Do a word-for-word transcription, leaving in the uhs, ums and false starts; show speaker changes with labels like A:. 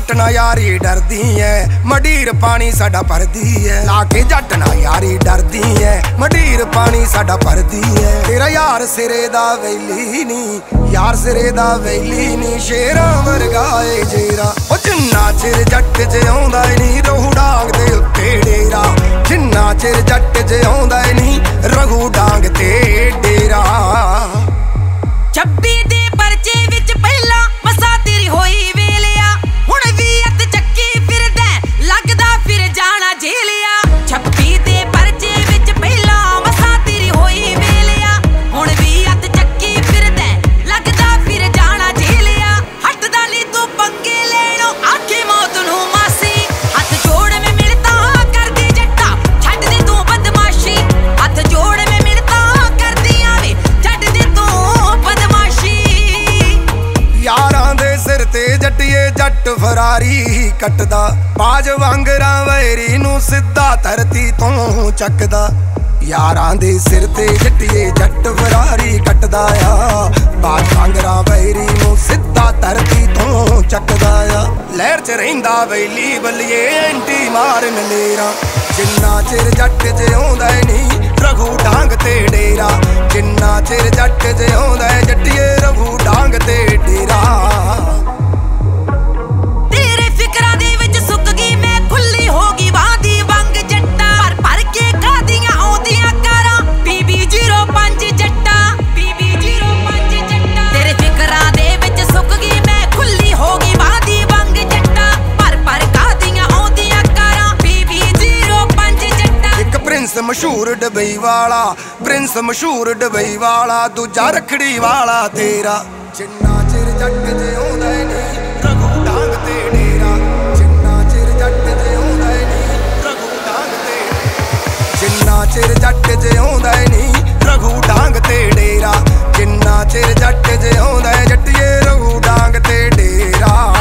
A: जट ना यारी डरदी है, मडीर पानी साडा भरदी है। लाके जट ना यारी डरदी है, मडीर पानी साडा भरदी है। तेरा यार सिरे दा वैली नी, यार सिरे दा वैली नी, शेरां वर्गा ए जेरा। ओ जिन्ना चिर जट च आउंदा नी, रहू डांग दे उत्ते डेरा। जिन्ना चिर जट च आउंदा नी, रहू डांग ते डेरा।
B: छब्बी दे परचे विच पहला मसा तेरी होई वेलिया, हुण भी अत चक्की फिरदा लगदा फिर जाना जेलिया। छब्बी दे परचे विच पहला मसा तेरी होई वेलिया, हुण भी अत चक्की फिरदा लगदा फिर जाना जेलिया। हटदा नी तू पंगे लेणो आखे मौत नू मासी, हथ जोड़ में मिलता कर दे जट्टा छड्ड दे तू बदमाशी। हथ जोड़ में मिलता कर दियां वे छड्ड दे तू बदमाशी।
A: यारां दे सिर ते जट्टिए जट फरारी कटदा, बाज वांगरा वैरी नू सिद्धा धरती तों चकदा। यारां दे सिर ते जट्टिए जट फरारी कटदा आ, बाज वांगरा वैरी नू सिद्धा धरती तों चकदा आ। लहर च रहिंदा वैली बल्लिए एंटी मारन लेरा। जिन्ना चिर जट च आउंदा नी, रघु डांग ते डेरा। जिन्ना चिर जट च आउंदा जट्टिए रघु डांग ते डेरा।
B: तेरे फिकरां दे विच सुक गई मैं, खुली हो गई वादी वंग जट्टा। भर भर के खादियां आउंदियां कारां, बीबी जीरो पंज जट्टा। बीबी जीरो पंज जट्टा। तेरे फिकरां दे विच सुक गई मैं, खुली हो गई वादी वंग जट्टा। भर भर खादियां आउंदियां कारां, बीबी जीरो पंज जट्टा।
A: एक प्रिंस मशहूर डबई वाला, प्रिंस मशहूर डबई वाला, दूजा रखड़ी वाला तेरा। जिन्ना चिर जट च आउंदा नी, रघु डांग ते डेरा। जिन्ना चिर जट च आउंदा नी, रघु डांग ते जिन्ना चिर जट च आउंदा नी, रघु डांग ते डेरा। जिन्ना चिर जट च आउंदा जट्टिए रघु डांग ते डेरा।